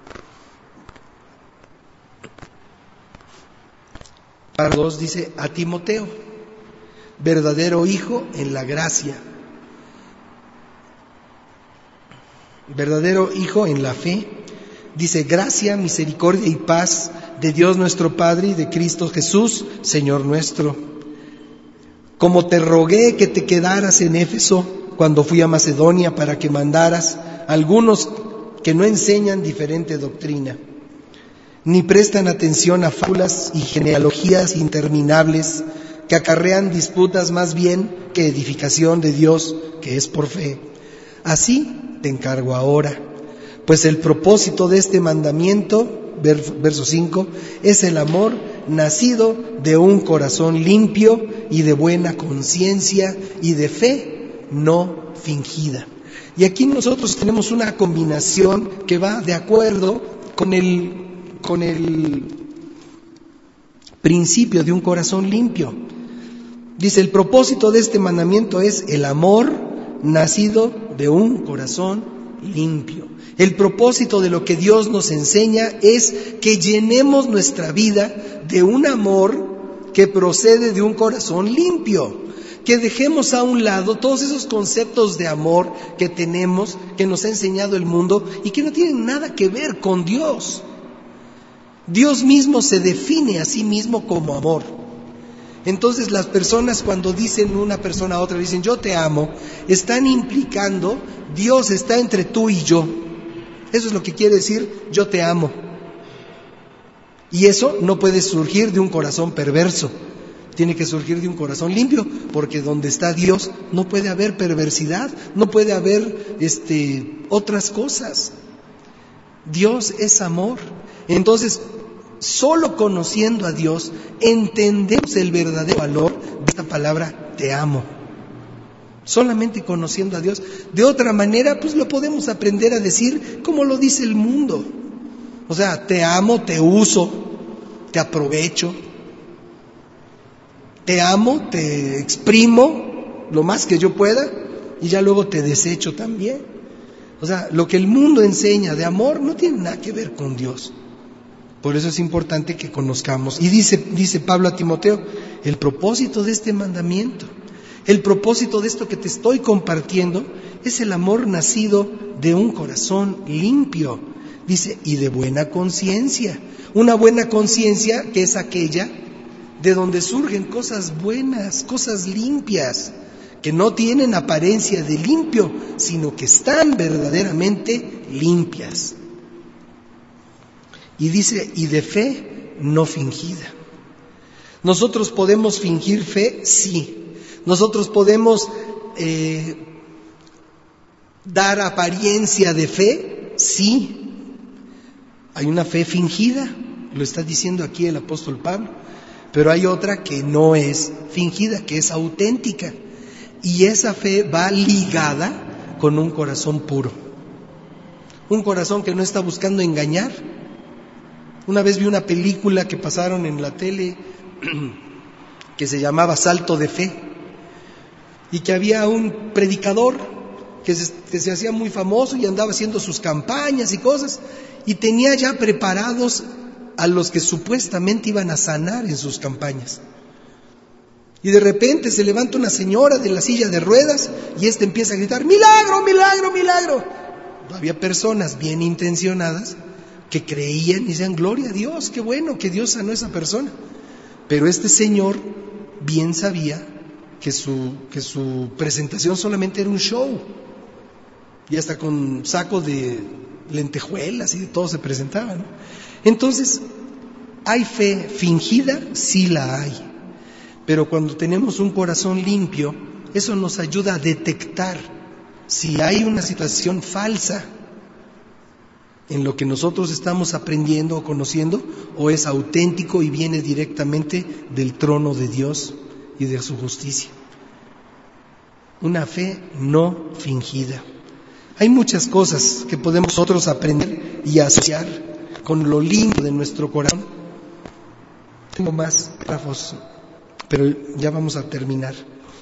Párrafo dos dice, a Timoteo, verdadero hijo en la gracia, verdadero hijo en la fe, dice, gracia, misericordia y paz de Dios nuestro Padre y de Cristo Jesús, Señor nuestro. Como te rogué que te quedaras en Éfeso cuando fui a Macedonia para que mandaras a algunos que no enseñan diferente doctrina, ni prestan atención a fábulas y genealogías interminables que acarrean disputas más bien que edificación de Dios que es por fe. Así te encargo ahora, pues el propósito de este mandamiento verso cinco, es el amor nacido de un corazón limpio y de buena conciencia y de fe no fingida. Y aquí nosotros tenemos una combinación que va de acuerdo con el, con el principio de un corazón limpio. Dice, el propósito de este mandamiento es el amor nacido de un corazón limpio. El propósito de lo que Dios nos enseña es que llenemos nuestra vida de un amor que procede de un corazón limpio. Que dejemos a un lado todos esos conceptos de amor que tenemos, que nos ha enseñado el mundo y que no tienen nada que ver con Dios. Dios mismo se define a sí mismo como amor. Entonces las personas cuando dicen una persona a otra, dicen yo te amo, están implicando Dios está entre tú y yo. Eso es lo que quiere decir yo te amo. Y eso no puede surgir de un corazón perverso. Tiene que surgir de un corazón limpio, porque donde está Dios no puede haber perversidad, no puede haber este, otras cosas. Dios es amor. Entonces, solo conociendo a Dios, entendemos el verdadero valor de esta palabra, te amo. Solamente conociendo a Dios. De otra manera, pues lo podemos aprender a decir como lo dice el mundo. O sea, te amo, te uso, te aprovecho. Te amo, te exprimo lo más que yo pueda y ya luego te desecho también. O sea, lo que el mundo enseña de amor no tiene nada que ver con Dios. Por eso es importante que conozcamos. Y dice, dice Pablo a Timoteo, el propósito de este mandamiento, el propósito de esto que te estoy compartiendo, es el amor nacido de un corazón limpio. Dice, y de buena conciencia. Una buena conciencia que es aquella de donde surgen cosas buenas, cosas limpias, que no tienen apariencia de limpio, sino que están verdaderamente limpias. Y dice, y de fe no fingida. ¿Nosotros podemos fingir fe? Sí. ¿Nosotros podemos eh, dar apariencia de fe? Sí. Hay una fe fingida, lo está diciendo aquí el apóstol Pablo. Pero hay otra que no es fingida, que es auténtica. Y esa fe va ligada con un corazón puro. Un corazón que no está buscando engañar. Una vez vi una película que pasaron en la tele que se llamaba Salto de Fe. Y que había un predicador que se, que se hacía muy famoso y andaba haciendo sus campañas y cosas. Y tenía ya preparados a los que supuestamente iban a sanar en sus campañas. Y de repente se levanta una señora de la silla de ruedas y ésta empieza a gritar, ¡milagro, milagro, milagro! Había personas bien intencionadas que creían y decían, gloria a Dios, qué bueno que Dios sanó a esa persona. Pero este señor bien sabía que su, que su presentación solamente era un show. Y hasta con saco de lentejuelas y de todo se presentaba, ¿no? Entonces, ¿hay fe fingida? Sí la hay. Pero cuando tenemos un corazón limpio, eso nos ayuda a detectar si hay una situación falsa en lo que nosotros estamos aprendiendo o conociendo, o es auténtico y viene directamente del trono de Dios y de su justicia. Una fe no fingida. Hay muchas cosas que podemos nosotros aprender y asociar con lo limpio de nuestro corazón. Tengo más párrafos, pero ya vamos a terminar.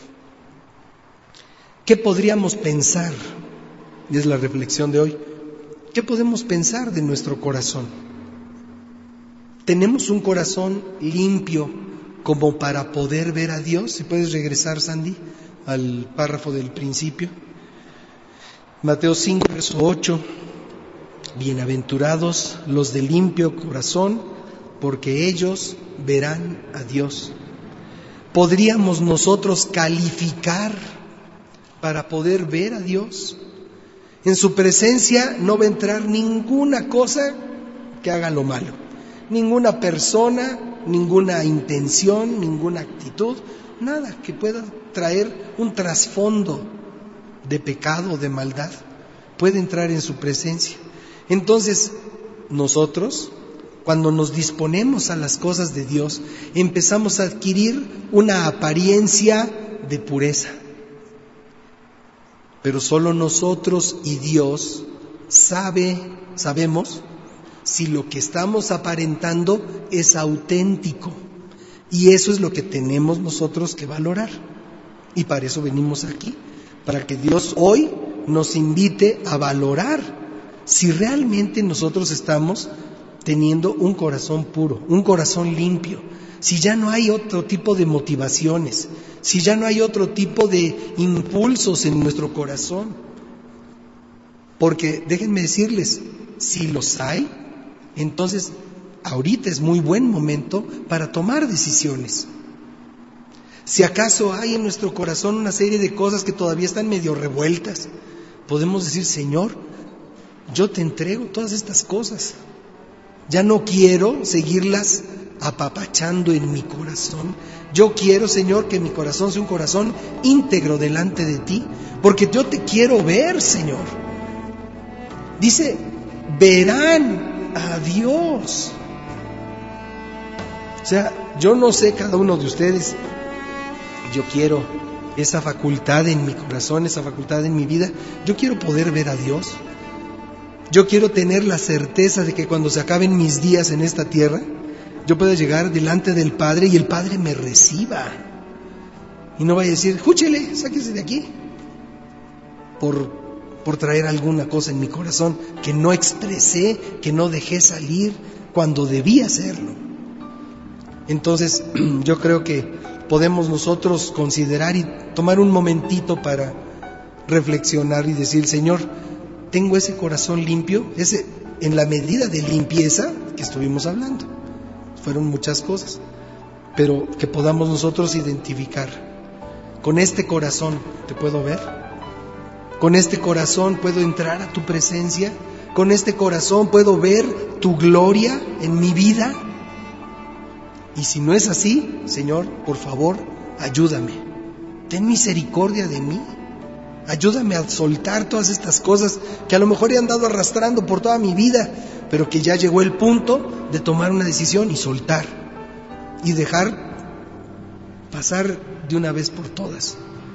¿Qué podríamos pensar? Y es la reflexión de hoy. ¿Qué podemos pensar de nuestro corazón? ¿Tenemos un corazón limpio como para poder ver a Dios? Si puedes regresar, Sandy, al párrafo del principio. Mateo cinco, verso ocho. Bienaventurados los de limpio corazón, porque ellos verán a Dios. ¿Podríamos nosotros calificar para poder ver a Dios? En su presencia no va a entrar ninguna cosa que haga lo malo, ninguna persona, ninguna intención, ninguna actitud, nada que pueda traer un trasfondo de pecado o de maldad puede entrar en su presencia. Entonces, nosotros cuando nos disponemos a las cosas de Dios, empezamos a adquirir una apariencia de pureza. Pero solo nosotros y Dios sabe, sabemos si lo que estamos aparentando es auténtico. Y eso es lo que tenemos nosotros que valorar. Y para eso venimos aquí, para que Dios hoy nos invite a valorar si realmente nosotros estamos teniendo un corazón puro, un corazón limpio, si ya no hay otro tipo de motivaciones, si ya no hay otro tipo de impulsos en nuestro corazón. Porque déjenme decirles, si los hay, entonces ahorita es muy buen momento para tomar decisiones. Si acaso hay en nuestro corazón una serie de cosas que todavía están medio revueltas, podemos decir, Señor, yo te entrego todas estas cosas. Ya no quiero seguirlas apapachando en mi corazón. Yo quiero, Señor, que mi corazón sea un corazón íntegro delante de ti, porque yo te quiero ver, Señor. Dice, verán a Dios. O sea, yo no sé cada uno de ustedes, yo quiero esa facultad en mi corazón, esa facultad en mi vida. Yo quiero poder ver a Dios. Yo quiero tener la certeza de que cuando se acaben mis días en esta tierra, yo pueda llegar delante del Padre y el Padre me reciba. Y no vaya a decir, júchele, sáquese de aquí, por, por traer alguna cosa en mi corazón que no expresé, que no dejé salir cuando debía hacerlo. Entonces, yo creo que podemos nosotros considerar y tomar un momentito para reflexionar y decir, Señor, tengo ese corazón limpio, ese, en la medida de limpieza que estuvimos hablando. Fueron muchas cosas, pero que podamos nosotros identificar. Con este corazón te puedo ver, con este corazón puedo entrar a tu presencia, con este corazón puedo ver tu gloria en mi vida. Y si no es así, Señor, por favor, ayúdame, ten misericordia de mí. Ayúdame a soltar todas estas cosas que a lo mejor he andado arrastrando por toda mi vida, pero que ya llegó el punto de tomar una decisión y soltar y dejar pasar de una vez por todas.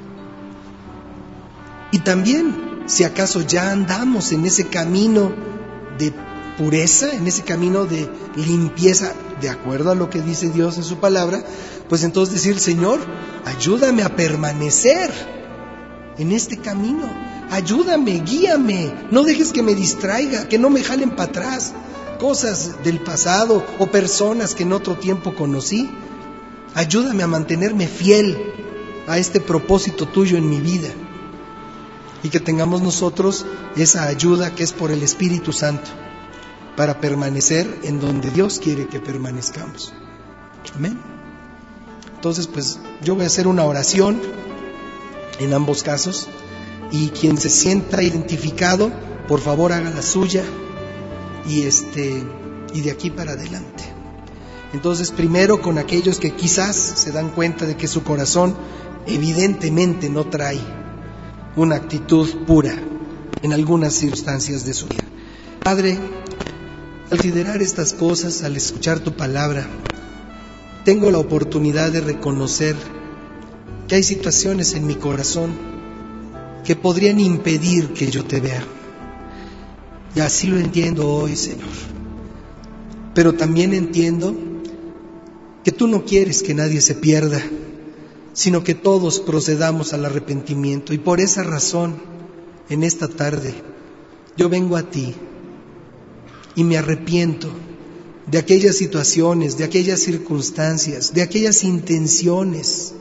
Y también, si acaso ya andamos en ese camino de pureza, en ese camino de limpieza, de acuerdo a lo que dice Dios en su palabra, pues entonces decir, Señor, ayúdame a permanecer en este camino, ayúdame, guíame, no dejes que me distraiga, que no me jalen para atrás cosas del pasado o personas que en otro tiempo conocí. Ayúdame a mantenerme fiel a este propósito tuyo en mi vida, y que tengamos nosotros esa ayuda que es por el Espíritu Santo para permanecer en donde Dios quiere que permanezcamos. Amén. Entonces, pues yo voy a hacer una oración en ambos casos, y quien se sienta identificado, por favor haga la suya, y este y de aquí para adelante. Entonces, primero con aquellos que quizás se dan cuenta de que su corazón evidentemente no trae una actitud pura en algunas circunstancias de su vida. Padre, al considerar estas cosas, al escuchar tu palabra, tengo la oportunidad de reconocer que hay situaciones en mi corazón que podrían impedir que yo te vea. Y así lo entiendo hoy, Señor. Pero también entiendo que tú no quieres que nadie se pierda, sino que todos procedamos al arrepentimiento. Y por esa razón, en esta tarde, yo vengo a ti y me arrepiento de aquellas situaciones, de aquellas circunstancias, de aquellas intenciones,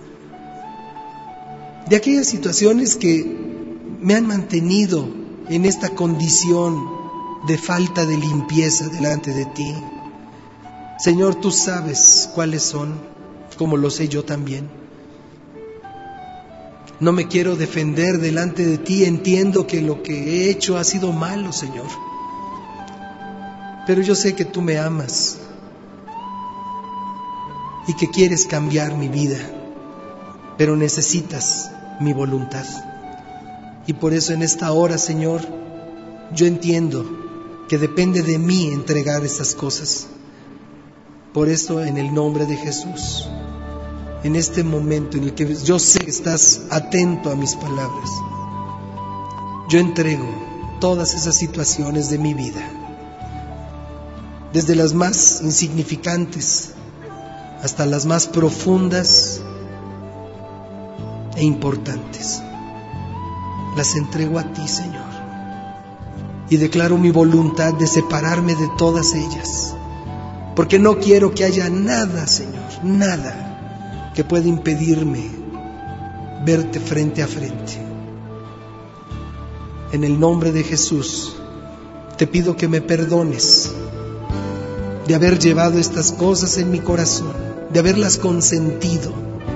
de aquellas situaciones que me han mantenido en esta condición de falta de limpieza delante de ti. Señor, tú sabes cuáles son, como lo sé yo también. No me quiero defender delante de ti, entiendo que lo que he hecho ha sido malo, Señor. Pero yo sé que tú me amas y que quieres cambiar mi vida, pero necesitas mi voluntad. Y por eso en esta hora, Señor, yo entiendo que depende de mí entregar esas cosas. Por eso, en el nombre de Jesús, en este momento en el que yo sé que estás atento a mis palabras, yo entrego todas esas situaciones de mi vida, desde las más insignificantes hasta las más profundas e importantes. Las entrego a ti, Señor, y declaro mi voluntad de separarme de todas ellas, porque no quiero que haya nada, Señor, nada que pueda impedirme verte frente a frente. En el nombre de Jesús, te pido que me perdones de haber llevado estas cosas en mi corazón, de haberlas consentido.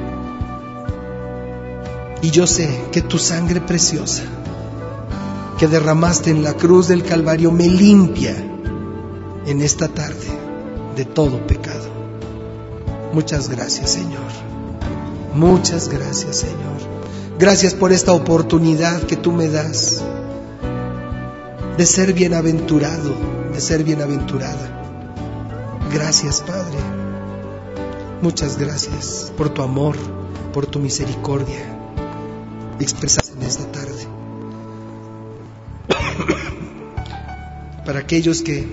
Y yo sé que tu sangre preciosa que derramaste en la cruz del Calvario me limpia en esta tarde de todo pecado. Muchas gracias, Señor. Muchas gracias, Señor. Gracias por esta oportunidad que tú me das de ser bienaventurado, de ser bienaventurada. Gracias, Padre. Muchas gracias por tu amor, por tu misericordia expresada en esta tarde. Para aquellos que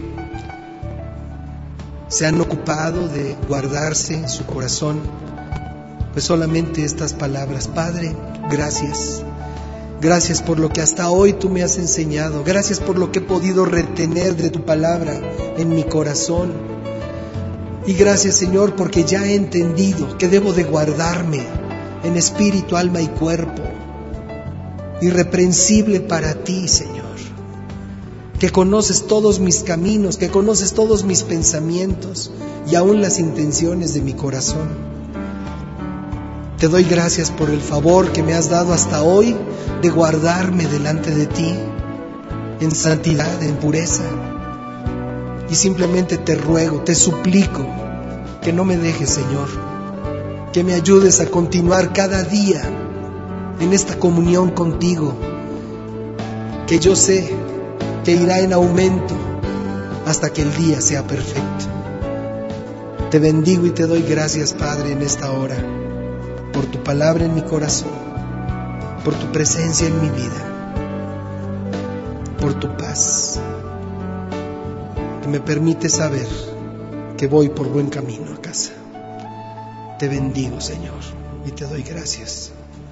se han ocupado de guardarse en su corazón, pues solamente estas palabras: Padre, gracias. Gracias por lo que hasta hoy tú me has enseñado. Gracias por lo que he podido retener de tu palabra en mi corazón. Y gracias, Señor, porque ya he entendido que debo de guardarme en espíritu, alma y cuerpo, irreprensible para ti, Señor, que conoces todos mis caminos, que conoces todos mis pensamientos y aún las intenciones de mi corazón. Te doy gracias por el favor que me has dado hasta hoy de guardarme delante de ti en santidad, en pureza. Y simplemente te ruego, te suplico que no me dejes, Señor, que me ayudes a continuar cada día en esta comunión contigo, que yo sé que irá en aumento hasta que el día sea perfecto. Te bendigo y te doy gracias, Padre, en esta hora, por tu palabra en mi corazón, por tu presencia en mi vida, por tu paz, que me permite saber que voy por buen camino a casa. Te bendigo, Señor, y te doy gracias.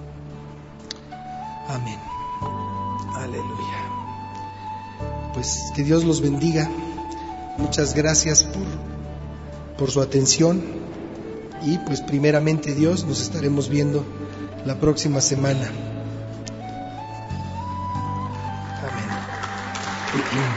Amén. Aleluya. Pues que Dios los bendiga. Muchas gracias por, por su atención. Y pues primeramente Dios, nos estaremos viendo la próxima semana. Amén.